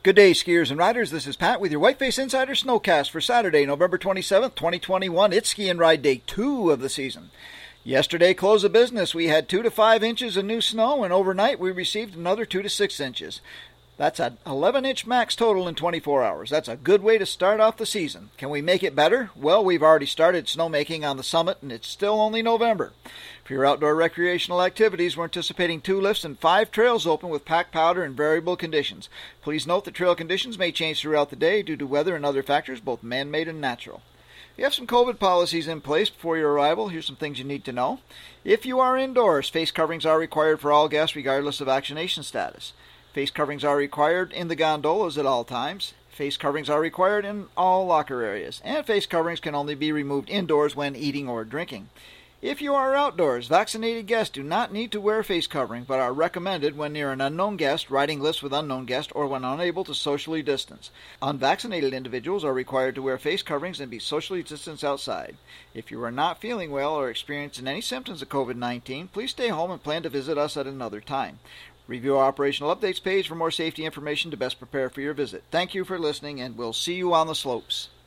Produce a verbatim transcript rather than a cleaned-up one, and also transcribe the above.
Good day, skiers and riders. This is Pat with your Whiteface Insider Snowcast for Saturday, November twenty-seventh, twenty twenty-one. It's Ski and Ride Day two of the season. Yesterday, close of business, we had two to five inches of new snow, and overnight we received another two to six inches. That's an eleven inch max total in twenty-four hours. That's a good way to start off the season. Can we make it better? Well, we've already started snowmaking on the summit, and it's still only November. For your outdoor recreational activities, we're anticipating two lifts and five trails open with packed powder and variable conditions. Please note that trail conditions may change throughout the day due to weather and other factors, both man-made and natural. You have some COVID policies in place before your arrival. Here's some things you need to know. If you are indoors, face coverings are required for all guests regardless of vaccination status. Face coverings are required in the gondolas at all times. Face coverings are required in all locker areas. And face coverings can only be removed indoors when eating or drinking. If you are outdoors, vaccinated guests do not need to wear face covering, but are recommended when near an unknown guest, riding lifts with unknown guests, or when unable to socially distance. Unvaccinated individuals are required to wear face coverings and be socially distanced outside. If you are not feeling well or experiencing any symptoms of COVID nineteen, please stay home and plan to visit us at another time. Review our operational updates page for more safety information to best prepare for your visit. Thank you for listening, and we'll see you on the slopes.